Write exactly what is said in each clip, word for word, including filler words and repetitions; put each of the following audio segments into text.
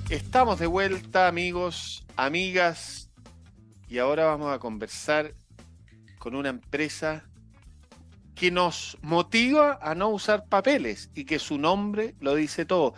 Estamos de vuelta, amigos, amigas, y ahora vamos a conversar con una empresa que nos motiva a no usar papeles y que su nombre lo dice todo.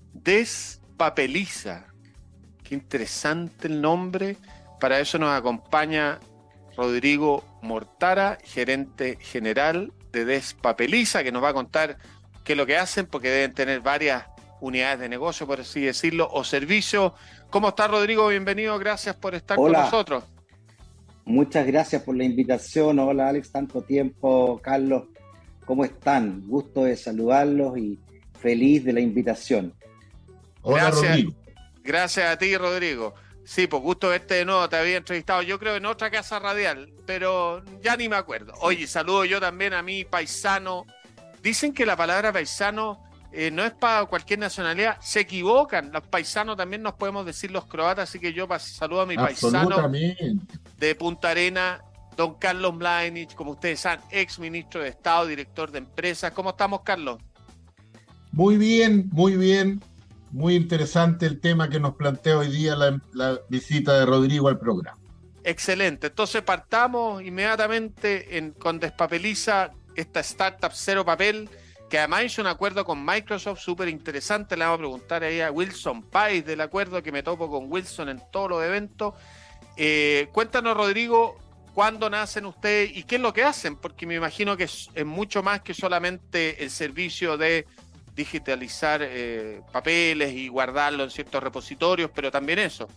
Despapeliza. Qué interesante el nombre. Para eso nos acompaña Rodrigo Mortara, gerente general de Despapeliza, que nos va a contar qué es lo que hacen, porque deben tener varias unidades de negocio, por así decirlo, o servicios. ¿Cómo está, Rodrigo? Bienvenido, gracias por estar con Hola, nosotros. muchas gracias por la invitación. Hola Alex, tanto tiempo. Carlos, ¿cómo están? Gusto de saludarlos y feliz de la invitación. Hola, Gracias, Rodrigo. gracias a ti, Rodrigo. Sí, pues gusto verte de nuevo, te había entrevistado, yo creo, en otra casa radial, pero ya ni me acuerdo. Oye, saludo yo también a mi paisano. Dicen que la palabra paisano eh, no es para cualquier nacionalidad, se equivocan. Los paisanos también nos podemos decir los croatas, así que yo saludo a mi paisano Absolutamente. de Punta Arena, don Carlos Mladić, como ustedes saben, ex ministro de Estado, director de empresas. ¿Cómo estamos, Carlos? Muy bien, muy bien. Muy interesante el tema que nos plantea hoy día la, la visita de Rodrigo al programa. Excelente. Entonces partamos inmediatamente en, con Despapeliza, esta startup cero papel, que además hizo un acuerdo con Microsoft súper interesante. Le vamos a preguntar ahí a Wilson Páez del acuerdo, que me topo con Wilson en todos los eventos. Eh, cuéntanos, Rodrigo, ¿cuándo nacen ustedes y qué es lo que hacen? Porque me imagino que es, es mucho más que solamente el servicio de digitalizar eh, papeles y guardarlo en ciertos repositorios, pero también eso.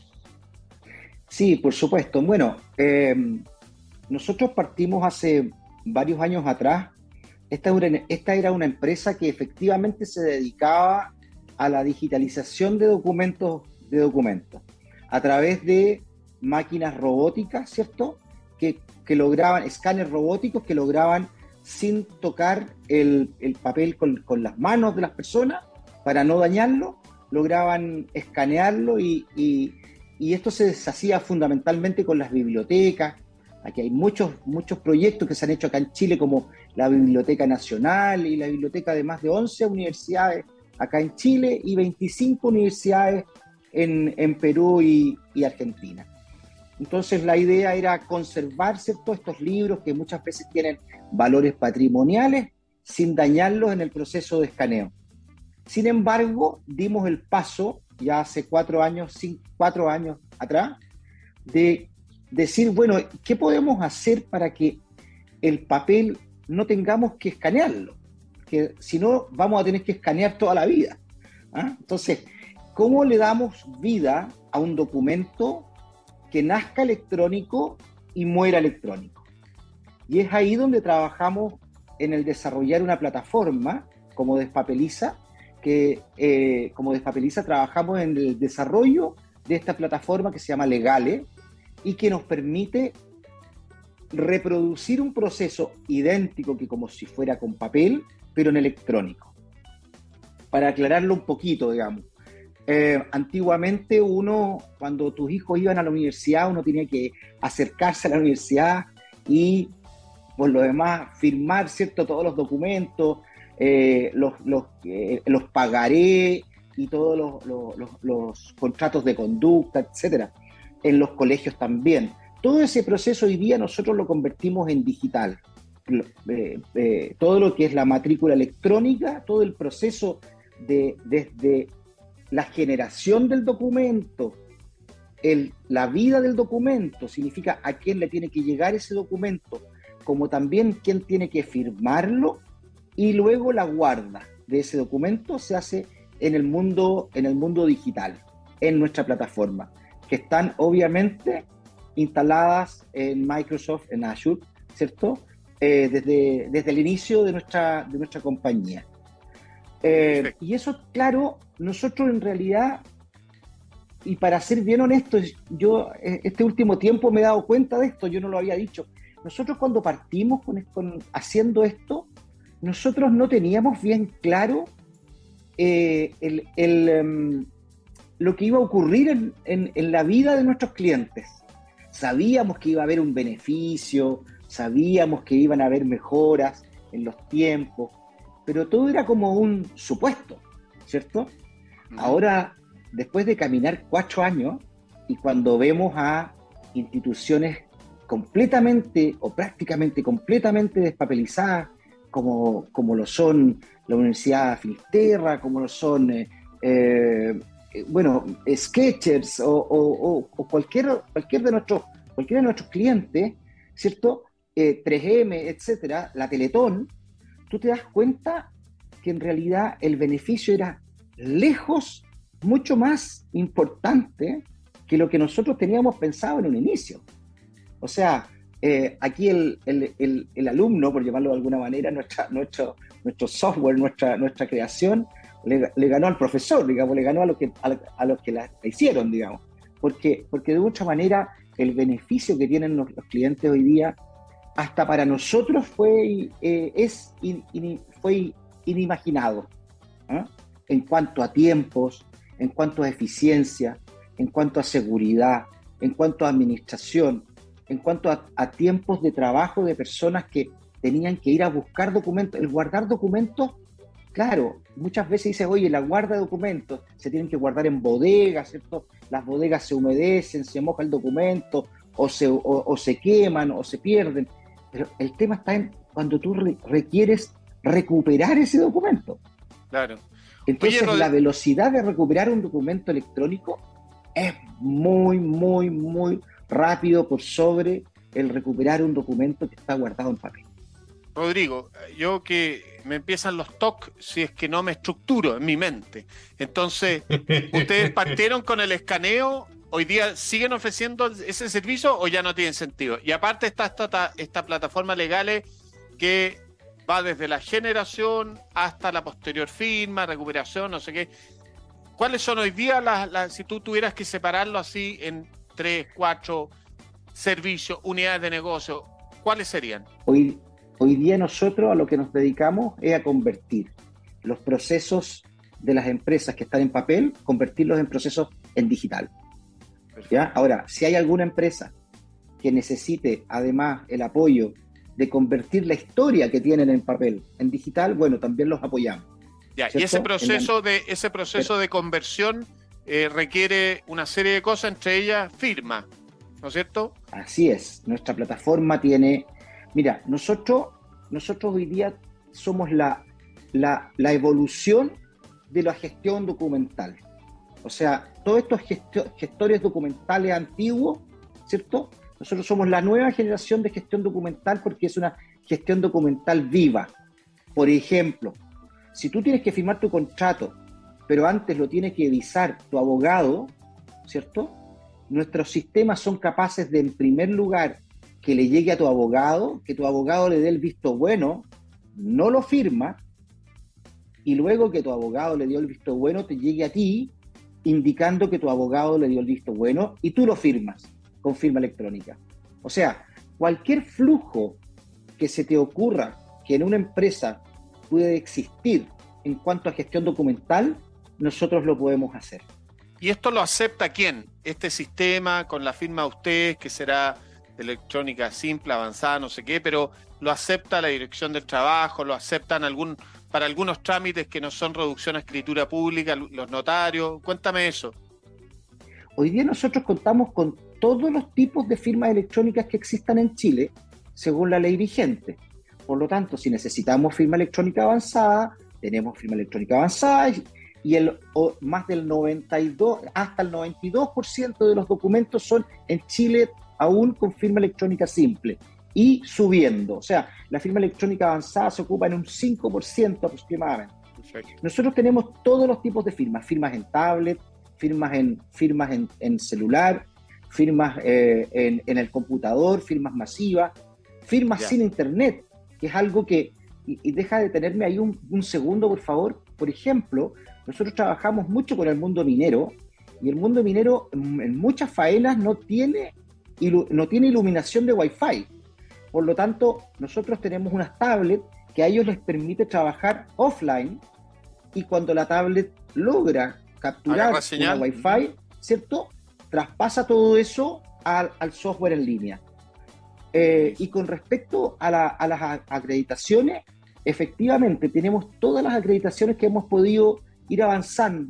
Sí, por supuesto. Bueno, eh, nosotros partimos hace varios años atrás. Esta, esta era una empresa que efectivamente se dedicaba a la digitalización de documentos, de documentos a través de máquinas robóticas, ¿cierto? Que, que lograban, escáneres robóticos que lograban, sin tocar el, el papel con, con las manos de las personas, para no dañarlo, lograban escanearlo y, y, y esto se hacía fundamentalmente con las bibliotecas. Aquí hay muchos, muchos proyectos que se han hecho acá en Chile, como la Biblioteca Nacional y la biblioteca de más de once universidades acá en Chile y veinticinco universidades en, en Perú y, y Argentina. Entonces la idea era conservar, ¿cierto?, estos libros que muchas veces tienen valores patrimoniales sin dañarlos en el proceso de escaneo. Sin embargo, dimos el paso ya hace cuatro años, cinco, cuatro años atrás, de decir, bueno, ¿qué podemos hacer para que el papel no tengamos que escanearlo? Que si no, vamos a tener que escanear toda la vida. ¿Ah? Entonces, ¿cómo le damos vida a un documento que nazca electrónico y muera electrónico? Y es ahí donde trabajamos en el desarrollar una plataforma como Despapeliza, que eh, como Despapeliza trabajamos en el desarrollo de esta plataforma que se llama Legale y que nos permite reproducir un proceso idéntico que como si fuera con papel, pero en electrónico. Para aclararlo un poquito, digamos. Eh, antiguamente uno, cuando tus hijos iban a la universidad, uno tenía que acercarse a la universidad y por lo demás firmar, ¿cierto?, todos los documentos, eh, los, los, eh, los pagaré y todos los, los, los, los contratos de conducta, etcétera. En los colegios también. Todo ese proceso hoy día nosotros lo convertimos en digital. Eh, eh, todo lo que es la matrícula electrónica, todo el proceso de, desde la generación del documento, el, la vida del documento, significa a quién le tiene que llegar ese documento, como también quién tiene que firmarlo, y luego la guarda de ese documento se hace en el mundo, en el mundo digital, en nuestra plataforma, que están obviamente instaladas en Microsoft, en Azure, ¿cierto? Eh, desde, desde el inicio de nuestra, de nuestra compañía. Eh, y eso, claro, nosotros en realidad, y para ser bien honestos, yo este último tiempo me he dado cuenta de esto, yo no lo había dicho. Nosotros cuando partimos con, con haciendo esto, nosotros no teníamos bien claro eh, el, el, um, lo que iba a ocurrir en, en, en la vida de nuestros clientes. Sabíamos que iba a haber un beneficio, sabíamos que iban a haber mejoras en los tiempos, pero todo era como un supuesto, ¿cierto? Uh-huh. Ahora después de caminar cuatro años y cuando vemos a instituciones completamente o prácticamente completamente despapelizadas, como, como lo son la Universidad de Finisterra, como lo son, eh, eh, bueno, Skechers o, o, o cualquier, cualquier, de nuestros, cualquiera de nuestros clientes, ¿cierto? Eh, tres eme, etcétera, la Teletón, tú te das cuenta que en realidad el beneficio era lejos, mucho más importante que lo que nosotros teníamos pensado en un inicio. O sea, eh, aquí el, el, el, el alumno, por llamarlo de alguna manera, nuestra, nuestro, nuestro software, nuestra, nuestra creación, le, le ganó al profesor, digamos, le ganó a los que, a, a los que la, la hicieron, digamos. Porque, porque de mucha manera el beneficio que tienen los, los clientes hoy día, hasta para nosotros fue, eh, es in, in, fue inimaginado, ¿eh? En cuanto a tiempos, en cuanto a eficiencia, en cuanto a seguridad, en cuanto a administración, en cuanto a, a tiempos de trabajo de personas que tenían que ir a buscar documentos. El guardar documentos, claro, muchas veces dice, oye, la guarda de documentos se tienen que guardar en bodegas, ¿cierto? Las bodegas se humedecen, se moja el documento, o se, o, o se queman, o se pierden. Pero el tema está en cuando tú re- requieres recuperar ese documento. Claro. Entonces, Oye, la velocidad de recuperar un documento electrónico es muy, muy, muy rápido por sobre el recuperar un documento que está guardado en papel. Rodrigo, yo que me empiezan los tocs si es que no me estructuro en mi mente. Entonces, ¿ustedes partieron con el escaneo? ¿Hoy día siguen ofreciendo ese servicio o ya no tienen sentido? Y aparte está esta, esta plataforma legal que va desde la generación hasta la posterior firma, recuperación, no sé qué. ¿Cuáles son hoy día las, las si tú tuvieras que separarlo así en tres, cuatro servicios, unidades de negocio, cuáles serían? Hoy, hoy día nosotros a lo que nos dedicamos es a convertir los procesos de las empresas que están en papel, convertirlos en procesos en digital. ¿Ya? Ahora, si hay alguna empresa que necesite además el apoyo de convertir la historia que tienen en papel en digital, bueno, también los apoyamos. Ya, y ese proceso de ese proceso de conversión eh, requiere una serie de cosas, entre ellas firma, ¿no es cierto? Así es, nuestra plataforma tiene, mira, nosotros, nosotros hoy día somos la, la, la evolución de la gestión documental. O sea, todos estos gesto- gestores documentales antiguos, ¿cierto? Nosotros somos la nueva generación de gestión documental porque es una gestión documental viva. Por ejemplo, si tú tienes que firmar tu contrato, pero antes lo tiene que visar tu abogado, ¿cierto? Nuestros sistemas son capaces de, en primer lugar, que le llegue a tu abogado, que tu abogado le dé el visto bueno, no lo firma, y luego que tu abogado le dio el visto bueno, te llegue a ti, indicando que tu abogado le dio el visto bueno, y tú lo firmas con firma electrónica. O sea, cualquier flujo que se te ocurra que en una empresa puede existir en cuanto a gestión documental, nosotros lo podemos hacer. ¿Y esto lo acepta quién? Este sistema con la firma de ustedes, que será de electrónica simple, avanzada, no sé qué, pero ¿lo acepta la Dirección del Trabajo? ¿Lo aceptan algún, para algunos trámites que no son reducción a escritura pública, los notarios? Cuéntame eso. Hoy día nosotros contamos con todos los tipos de firmas electrónicas que existan en Chile, según la ley vigente. Por lo tanto, si necesitamos firma electrónica avanzada, tenemos firma electrónica avanzada y, y el, o, más del noventa y dos, hasta el noventa y dos por ciento de los documentos son en Chile aún con firma electrónica simple y subiendo. O sea, la firma electrónica avanzada se ocupa en un cinco por ciento aproximadamente. Perfecto. Nosotros tenemos todos los tipos de firmas, firmas en tablet, firmas en, firmas en, en celular, firmas eh, en, en el computador, firmas masivas, firmas yeah. sin internet, que es algo que, y, y deja de tenerme ahí un, un segundo, por favor. Por ejemplo, nosotros trabajamos mucho con el mundo minero, y el mundo minero en, en muchas faenas no tiene, ilu, no tiene iluminación de Wi-Fi. Por lo tanto, nosotros tenemos unas tablets que a ellos les permite trabajar offline, y cuando la tablet logra capturar una Wi-Fi, ¿cierto?, traspasa todo eso al, al software en línea. Eh, y con respecto a, la, a las acreditaciones, efectivamente tenemos todas las acreditaciones que hemos podido ir avanzando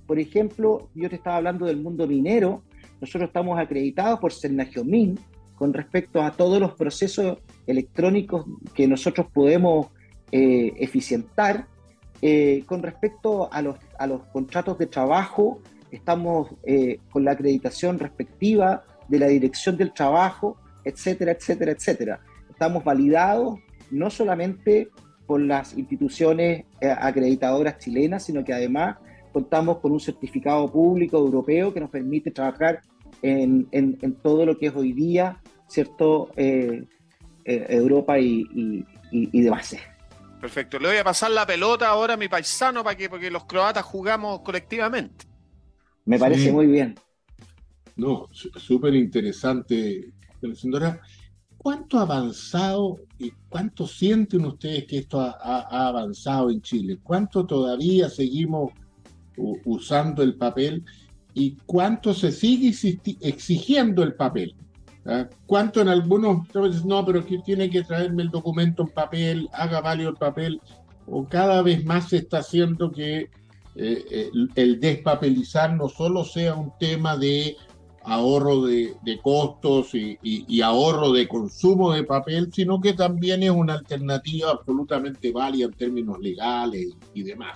por ejemplo, yo te estaba hablando del mundo minero, nosotros estamos acreditados por Senagiomin con respecto a todos los procesos electrónicos que nosotros podemos eh, eficientar. Eh, con respecto a los, a los contratos de trabajo, estamos eh, con la acreditación respectiva de la Dirección del Trabajo, etcétera, etcétera, etcétera. Estamos validados no solamente por las instituciones eh, acreditadoras chilenas, sino que además contamos con un certificado público europeo que nos permite trabajar en, en, en todo lo que es hoy día, ¿cierto? Eh, eh, Europa y, y, y, y demás. Perfecto. Le voy a pasar la pelota ahora a mi paisano para que, porque los croatas jugamos colectivamente. Me parece sí. Muy bien. No, súper interesante. Señora, ¿cuánto ha avanzado y cuánto sienten ustedes que esto ha, ha, ha avanzado en Chile? ¿Cuánto todavía seguimos u, usando el papel y cuánto se sigue exigiendo el papel? ¿Ah? ¿Cuánto en algunos, no, pero que tiene que traerme el documento en papel, haga válido el papel? O cada vez más se está haciendo que eh, el, el despapelizar no solo sea un tema de ahorro de, de costos y, y, y ahorro de consumo de papel, sino que también es una alternativa absolutamente válida en términos legales y, y demás.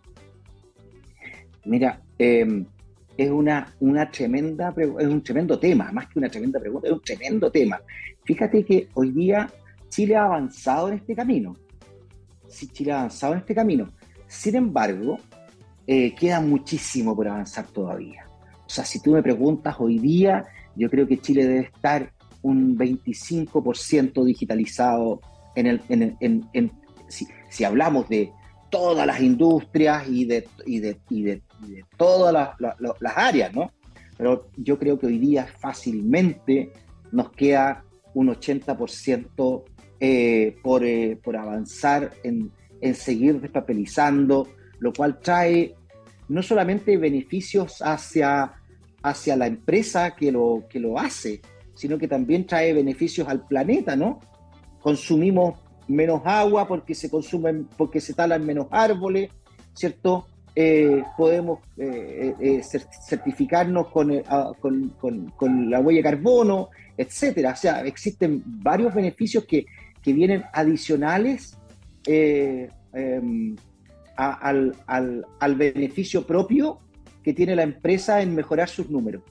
Mira, eh, es una, una tremenda, es un tremendo tema, más que una tremenda pregunta, es un tremendo tema. Fíjate que hoy día Chile ha avanzado en este camino. Sí, Chile ha avanzado en este camino. Sin embargo, eh, queda muchísimo por avanzar todavía. O sea, si tú me preguntas hoy día, yo creo que Chile debe estar un veinticinco por ciento digitalizado en el, en el, en, en, si, si hablamos de todas las industrias y de, y de, y de, y de todas las, las, las áreas, ¿no? Pero yo creo que hoy día fácilmente nos queda un ochenta por ciento eh, por, eh, por avanzar en, en seguir despapelizando, lo cual trae no solamente beneficios hacia, hacia la empresa que lo, que lo hace, sino que también trae beneficios al planeta, ¿no? Consumimos menos agua porque se consumen, porque se talan menos árboles, ¿cierto? Eh, podemos eh, eh, certificarnos con, eh, con, con, con la huella de carbono, etcétera. O sea, existen varios beneficios que, que vienen adicionales eh, eh, a, al, al, al beneficio propio que tiene la empresa en mejorar sus números.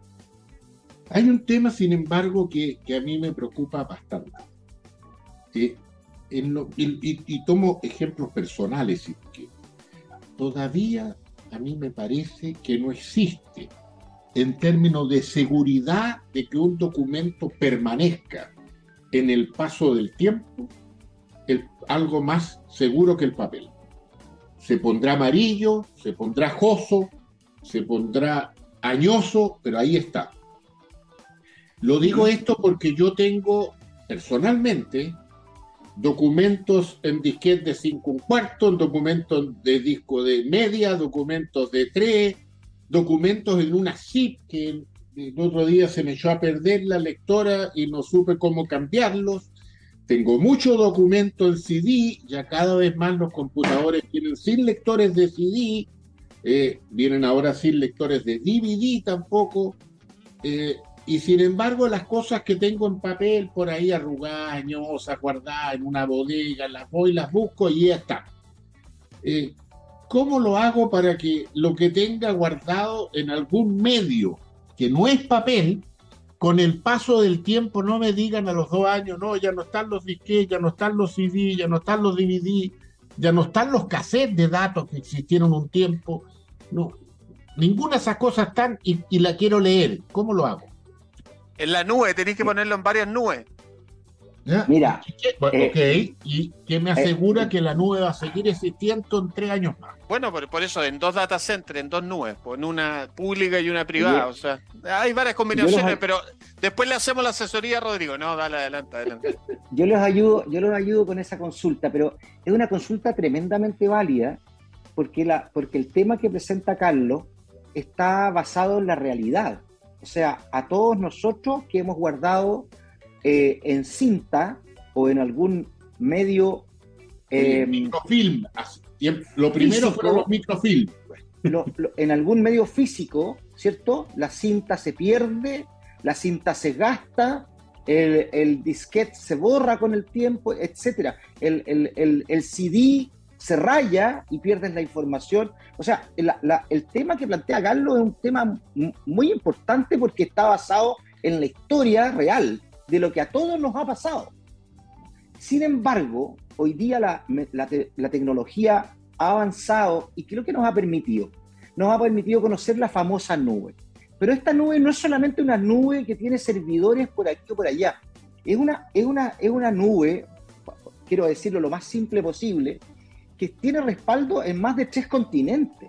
Hay un tema, sin embargo, que, que a mí me preocupa bastante. Eh, en lo, y, y, y tomo ejemplos personales, que todavía a mí me parece que no existe, en términos de seguridad, de que un documento permanezca en el paso del tiempo, el, algo más seguro que el papel. Se pondrá amarillo, se pondrá joso, se pondrá añoso, pero ahí está. Lo digo esto porque yo tengo personalmente documentos en disquete de cinco un cuarto, documentos de disco de media, documentos de tres, documentos en una zip que el otro día se me echó a perder la lectora y no supe cómo cambiarlos. Tengo mucho documento en C D, ya cada vez más los computadores vienen sin lectores de C D, eh, vienen ahora sin lectores de D V D tampoco, eh, y sin embargo las cosas que tengo en papel por ahí arrugadas, añosas, guardadas en una bodega, las voy, las busco y ya está. Eh, ¿Cómo lo hago para que lo que tenga guardado en algún medio que no es papel, con el paso del tiempo no me digan a los dos años, no, ya no están los disquetes, ya no están los C D, ya no están los D V D, ya no están los cassettes de datos que existieron un tiempo? No, ninguna de esas cosas están y, y la quiero leer. ¿Cómo lo hago? En la nube, tenéis que ponerlo en varias nubes. ¿Ya? Mira. Eh, ok, ¿y qué me asegura eh, que la nube va a seguir existiendo en tres años más? Bueno, por, por eso, en dos data centers, en dos nubes, pues, en una pública y una privada. Yo, o sea, hay varias combinaciones, los, pero después le hacemos la asesoría a Rodrigo. No, dale, adelante, adelante. Yo los ayudo, yo los ayudo con esa consulta, pero es una consulta tremendamente válida, porque, la, porque el tema que presenta Carlos está basado en la realidad. O sea, a todos nosotros que hemos guardado eh, en cinta o en algún medio... Eh, microfilm. Lo primero físico, fueron los microfilm. lo, lo, en algún medio físico, ¿cierto? La cinta se pierde, la cinta se gasta, el, el disquete se borra con el tiempo, etcétera. El, el, el, el C D se raya y pierdes la información. O sea, la, la, el tema que plantea Carlos es un tema muy importante porque está basado en la historia real de lo que a todos nos ha pasado. Sin embargo, hoy día la, la, la tecnología ha avanzado y creo que nos ha permitido, nos ha permitido conocer la famosa nube. Pero esta nube no es solamente una nube que tiene servidores por aquí o por allá. Es una, es una, es una nube, quiero decirlo lo más simple posible, que tiene respaldo en más de tres continentes.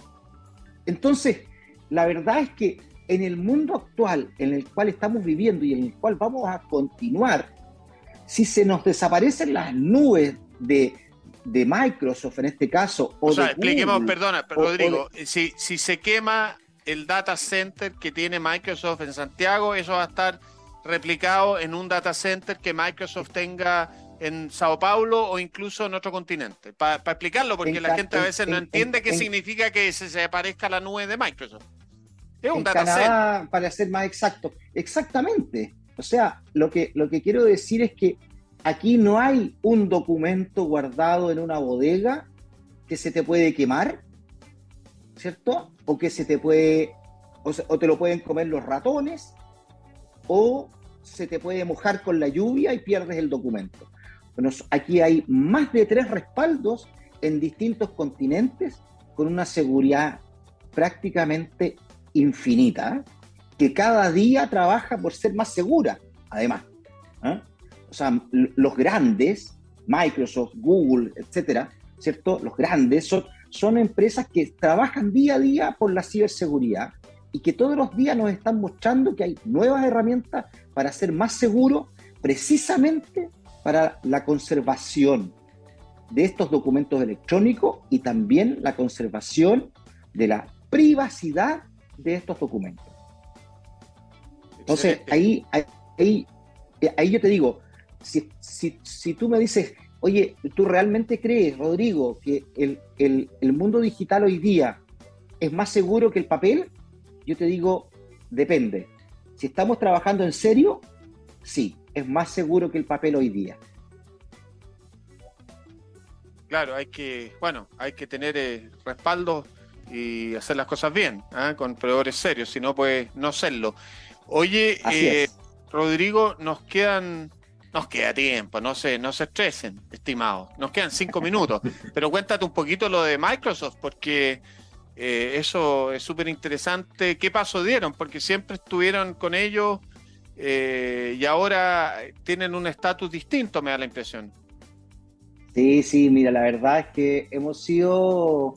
Entonces, la verdad es que en el mundo actual en el cual estamos viviendo y en el cual vamos a continuar, si se nos desaparecen las nubes de, de Microsoft en este caso, o, o sea, de expliquemos, Google, perdona, o, Rodrigo, o de... si, si se quema el data center que tiene Microsoft en Santiago, eso va a estar replicado en un data center que Microsoft tenga en Sao Paulo o incluso en otro continente. Para pa explicarlo, porque en, la gente a veces en, no entiende en, qué en, significa que se, se aparezca la nube de Microsoft. Es un en data Canadá, center. para ser más exacto. Exactamente. O sea, lo que, lo que quiero decir es que aquí no hay un documento guardado en una bodega que se te puede quemar, ¿cierto? O que se te puede, o, se, o te lo pueden comer los ratones, o se te puede mojar con la lluvia y pierdes el documento. Bueno, aquí hay más de tres respaldos en distintos continentes con una seguridad prácticamente infinita, ¿eh? Que cada día trabaja por ser más segura, además. ¿eh? O sea, los grandes, Microsoft, Google, etcétera, ¿cierto? Los grandes son, son empresas que trabajan día a día por la ciberseguridad y que todos los días nos están mostrando que hay nuevas herramientas para ser más seguros, precisamente para la conservación de estos documentos electrónicos y también la conservación de la privacidad de estos documentos. Entonces, ahí, ahí, ahí yo te digo, si, si, si tú me dices, oye, ¿tú realmente crees, Rodrigo, que el, el, el mundo digital hoy día es más seguro que el papel? Yo te digo, depende. Si estamos trabajando en serio, sí, es más seguro que el papel hoy día. Claro, hay que, bueno, hay que tener eh, respaldo y hacer las cosas bien, ¿eh? Con proveedores serios, si no, pues no serlo. Oye, eh, Rodrigo, nos quedan, nos queda tiempo, no se, no se estresen, estimados, nos quedan cinco minutos, pero cuéntate un poquito lo de Microsoft, porque eh, eso es súper interesante. ¿Qué paso dieron? Porque siempre estuvieron con ellos eh, y ahora tienen un estatus distinto, me da la impresión. Sí, sí, mira, la verdad es que hemos sido...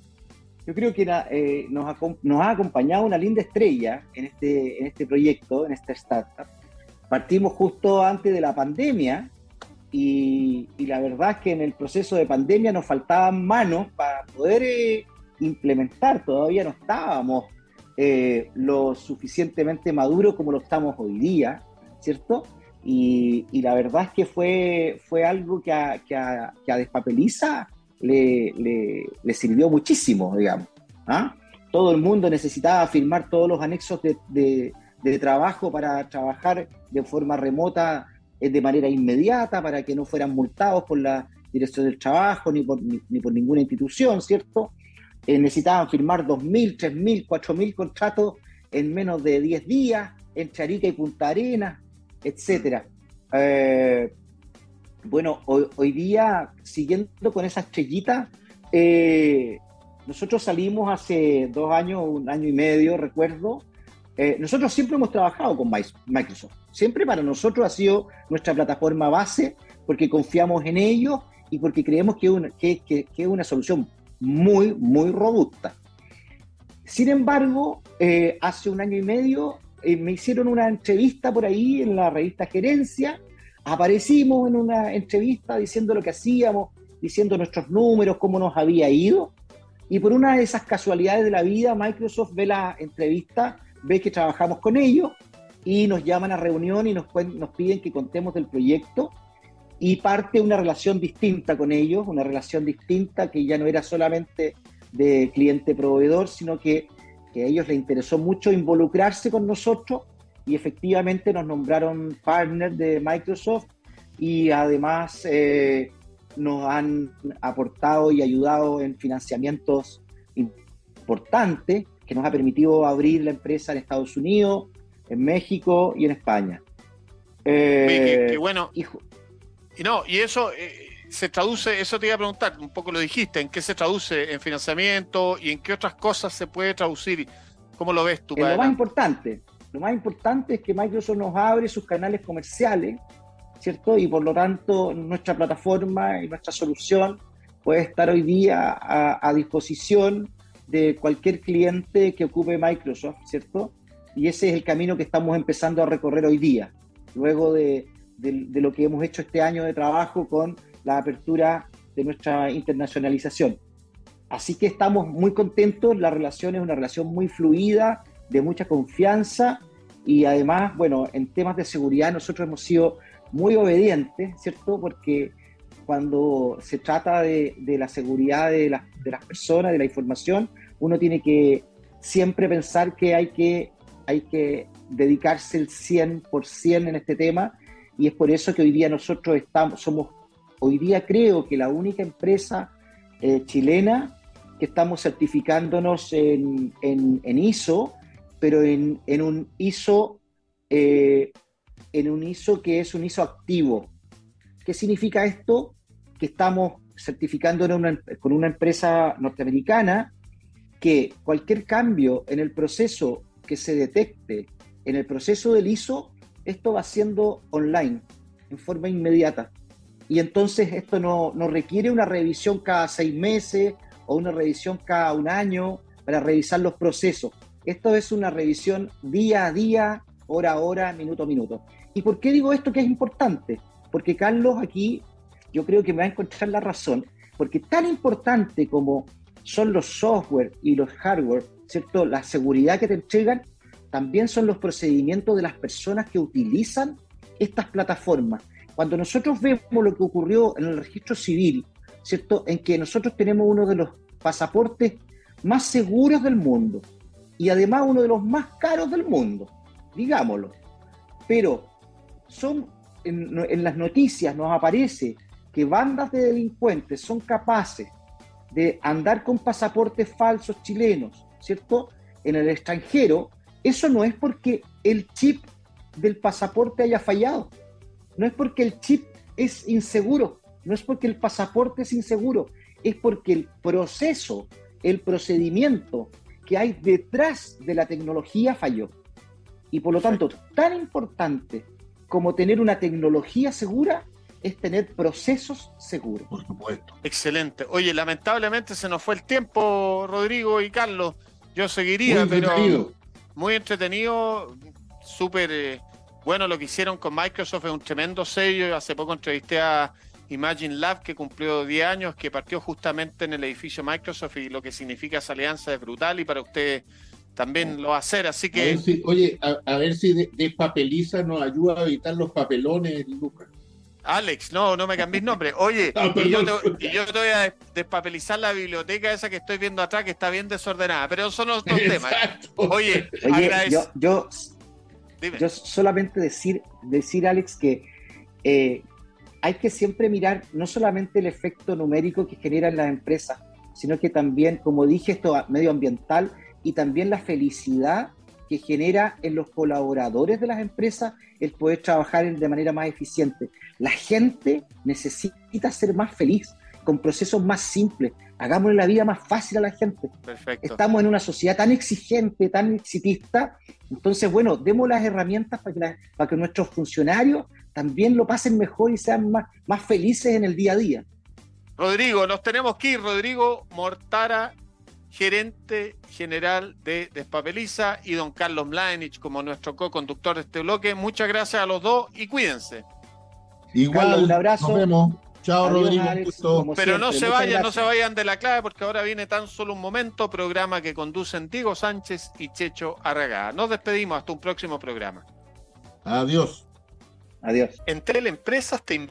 Yo creo que eh, nos, ha, nos ha acompañado una linda estrella en este, en este proyecto, en esta startup. Partimos justo antes de la pandemia y, y la verdad es que en el proceso de pandemia nos faltaban manos para poder eh, implementar. Todavía no estábamos eh, lo suficientemente maduros como lo estamos hoy día, ¿cierto? Y, y la verdad es que fue, fue algo que a, que a, que a Despapeliza Le, le, le sirvió muchísimo, digamos. ¿ah? Todo el mundo necesitaba firmar todos los anexos de, de, de trabajo para trabajar de forma remota eh, de manera inmediata, para que no fueran multados por la Dirección del Trabajo ni por, ni, ni por ninguna institución, ¿cierto? Eh, necesitaban firmar dos mil, tres mil, cuatro mil contratos en menos de diez días, entre Arica y Punta Arenas, etcétera. Eh, Bueno, hoy, hoy día, siguiendo con esa estrellita, eh, nosotros salimos hace dos años, un año y medio, recuerdo. Eh, nosotros siempre hemos trabajado con Microsoft. Siempre para nosotros ha sido nuestra plataforma base, porque confiamos en ellos y porque creemos que es una, que, que, que es una solución muy, muy robusta. Sin embargo, eh, hace un año y medio eh, me hicieron una entrevista por ahí en la revista Gerencia. Aparecimos en una entrevista diciendo lo que hacíamos, diciendo nuestros números, cómo nos había ido, y por una de esas casualidades de la vida, Microsoft ve la entrevista, ve que trabajamos con ellos, y nos llaman a reunión y nos, nos piden que contemos del proyecto, y parte una relación distinta con ellos, una relación distinta que ya no era solamente de cliente-proveedor, sino que, que a ellos les interesó mucho involucrarse con nosotros y efectivamente nos nombraron partner de Microsoft y además eh, nos han aportado y ayudado en financiamientos importantes que nos ha permitido abrir la empresa en Estados Unidos, en México y en España. Eh, Oye, qué, qué bueno. Hijo. Y no, y eso eh, se traduce, eso te iba a preguntar, un poco lo dijiste, ¿en qué se traduce? ¿En financiamiento? ¿Y en qué otras cosas se puede traducir? ¿Cómo lo ves tú? En lo más importante, lo más importante es que Microsoft nos abre sus canales comerciales, ¿cierto? Y por lo tanto nuestra plataforma y nuestra solución puede estar hoy día a, a disposición de cualquier cliente que ocupe Microsoft, ¿cierto? Y ese es el camino que estamos empezando a recorrer hoy día, luego de, de, de lo que hemos hecho este año de trabajo con la apertura de nuestra internacionalización. Así que estamos muy contentos, la relación es una relación muy fluida, de mucha confianza, y además, bueno, en temas de seguridad nosotros hemos sido muy obedientes, ¿cierto? Porque cuando se trata de, de la seguridad de, la, de las personas, de la información, uno tiene que siempre pensar que hay que, hay que dedicarse el cien por ciento en este tema, y es por eso que hoy día nosotros estamos, somos, hoy día creo que la única empresa eh, chilena que estamos certificándonos en, en, en I S O, pero en, en un I S O eh, en un I S O que es un I S O activo. ¿Qué significa esto? Que estamos certificando en una, con una empresa norteamericana que cualquier cambio en el proceso que se detecte en el proceso del I S O, esto va siendo online, en forma inmediata. Y entonces esto no, no requiere una revisión cada seis meses o una revisión cada un año para revisar los procesos. Esto es una revisión día a día, hora a hora, minuto a minuto. ¿Y por qué digo esto que es importante? Porque Carlos aquí, yo creo que me va a encontrar la razón, porque tan importante como son los software y los hardware, ¿cierto? La seguridad que te entregan, también son los procedimientos de las personas que utilizan estas plataformas. Cuando nosotros vemos lo que ocurrió en el registro civil, ¿cierto? En que nosotros tenemos uno de los pasaportes más seguros del mundo y además uno de los más caros del mundo, digámoslo. Pero son, en, en las noticias nos aparece que bandas de delincuentes son capaces de andar con pasaportes falsos chilenos, ¿cierto? En el extranjero. Eso no es porque el chip del pasaporte haya fallado, no es porque el chip es inseguro, no es porque el pasaporte es inseguro, es porque el proceso, el procedimiento que hay detrás de la tecnología falló. Y por lo tanto, tan importante como tener una tecnología segura es tener procesos seguros. Por supuesto. Excelente. Oye, lamentablemente se nos fue el tiempo, Rodrigo y Carlos. Yo seguiría, Muy pero muy entretenido, súper eh, bueno lo que hicieron con Microsoft, es un tremendo sello. Hace poco entrevisté a Imagine Lab, que cumplió diez años, que partió justamente en el edificio Microsoft, y lo que significa esa alianza es brutal, y para ustedes también lo va a hacer, así que... A ver si, oye, a, a ver si de, Despapeliza nos ayuda a evitar los papelones, Lucas. Alex, no, no me cambies nombre. Oye, Ah, y, yo te, y yo te voy a despapelizar la biblioteca esa que estoy viendo atrás, que está bien desordenada, pero son otros temas. Oye, Oye, agradec- yo, yo, Dime. yo solamente decir, decir, Alex, que eh, hay que siempre mirar no solamente el efecto numérico que generan las empresas, sino que también, como dije, esto medioambiental, y también la felicidad que genera en los colaboradores de las empresas el poder trabajar de manera más eficiente. La gente necesita ser más feliz, con procesos más simples. Hagámosle la vida más fácil a la gente. Perfecto. Estamos en una sociedad tan exigente, tan exitista, entonces, bueno, demos las herramientas para que, la, para que nuestros funcionarios también lo pasen mejor y sean más, más felices en el día a día. Rodrigo, nos tenemos que ir. Rodrigo Mortara, gerente general de Despapeliza, y don Carlos Mladenich como nuestro co-conductor de este bloque. Muchas gracias a los dos y cuídense. Igual, Carlos, un abrazo. Nos vemos. Chao, Adiós, Rodrigo. Alex, Un gusto. como Pero no siempre. se Muchas vayan, no gracias. se vayan de la clave, porque ahora viene tan solo un momento, programa que conducen Diego Sánchez y Checho Arragada. Nos despedimos hasta un próximo programa. Adiós. Adiós. Entel Empresas te invita